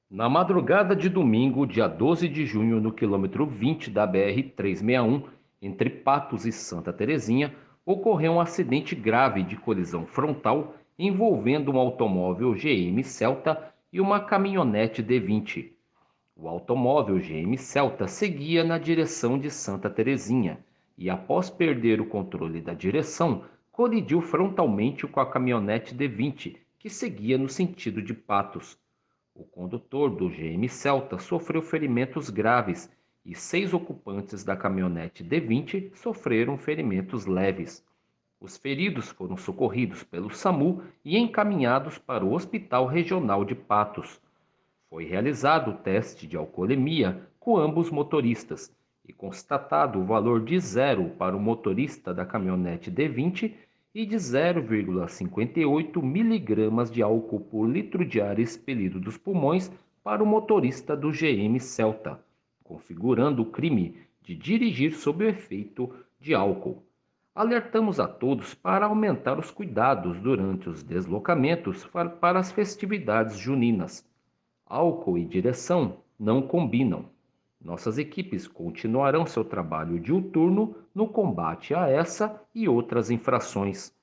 Na madrugada de domingo, dia 12 de junho, no quilômetro 20 da BR-361, entre Patos e Santa Terezinha, ocorreu um acidente grave de colisão frontal envolvendo um automóvel GM Celta e uma caminhonete D20. O automóvel GM Celta seguia na direção de Santa Terezinha e, após perder o controle da direção, colidiu frontalmente com a caminhonete D20, que seguia no sentido de Patos. O condutor do GM Celta sofreu ferimentos graves e 6 ocupantes da caminhonete D20 sofreram ferimentos leves. Os feridos foram socorridos pelo SAMU e encaminhados para o Hospital Regional de Patos. Foi realizado o teste de alcoolemia com ambos motoristas e constatado o valor de zero para o motorista da caminhonete D20 e de 0,58 miligramas de álcool por litro de ar expelido dos pulmões para o motorista do GM Celta, configurando o crime de dirigir sob o efeito de álcool. Alertamos a todos para aumentar os cuidados durante os deslocamentos para as festividades juninas. Álcool e direção não combinam. Nossas equipes continuarão seu trabalho diuturno no combate a essa e outras infrações.